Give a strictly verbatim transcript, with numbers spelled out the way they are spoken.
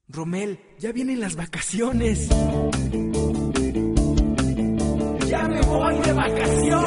Romel, ya vienen las vacaciones. ¡Ya me voy de vacaciones!